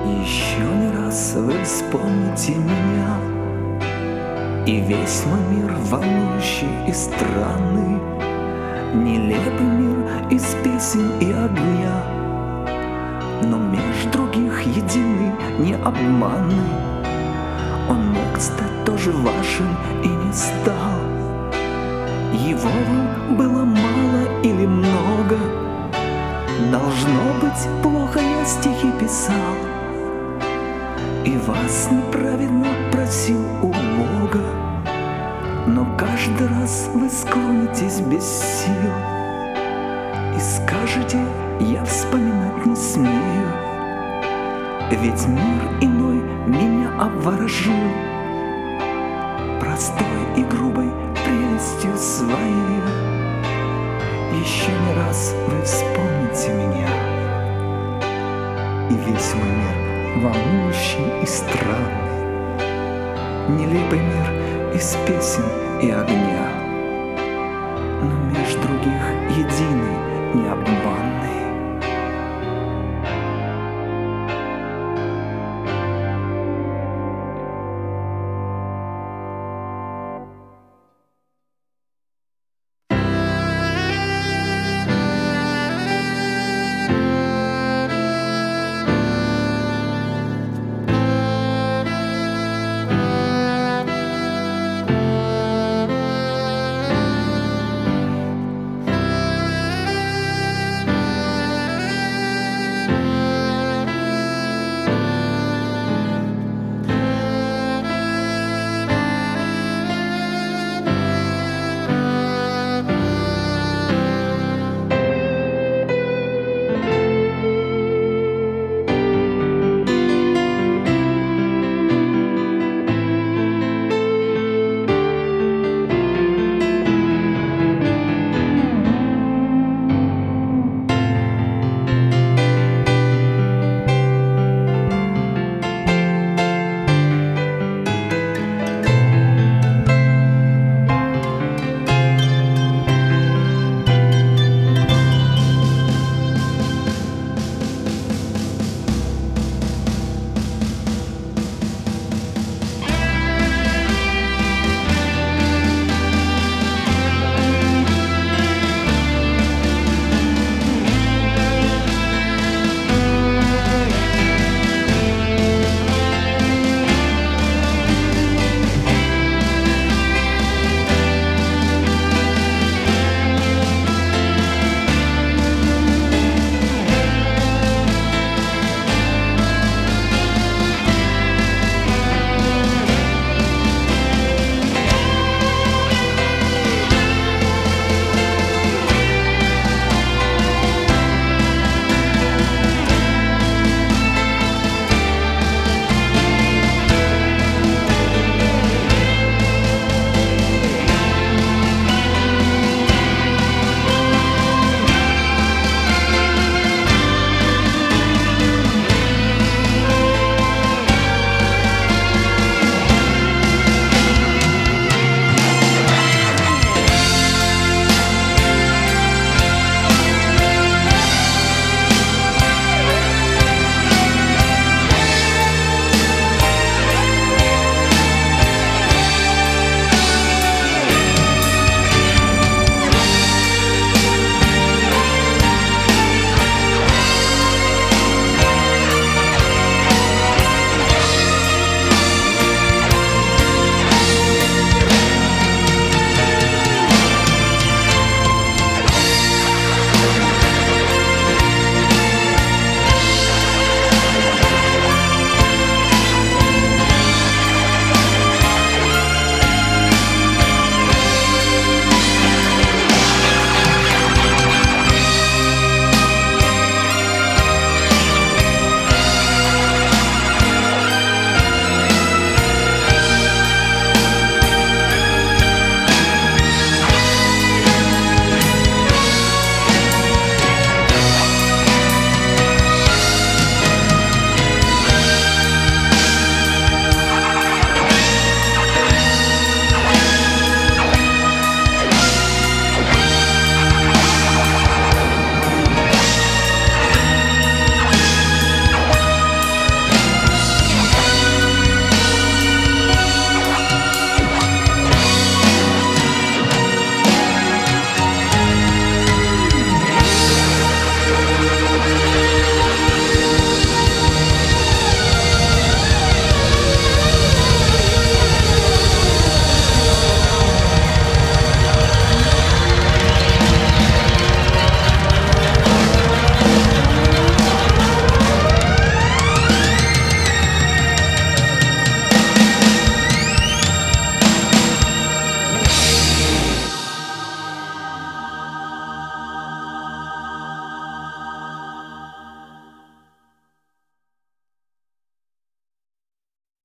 Еще не раз вы вспомните меня, и весь мой мир волнующий и странный, нелепый мир из песен и огня, но меж других единый, необманный. Он мог стать тоже вашим и не стал. Его вам было мало или много? Должно быть, плохо я стихи писал и вас неправедно просил у Бога. Но каждый раз вы склонитесь без сил и скажете: я вспоминать не смею, ведь мир иной меня обворожил простой и грубой прелестью своей. Еще не раз вы вспомните меня, и весь мой мир волнующий и странный, нелепый мир из песен и огня, но меж других единый, необманный.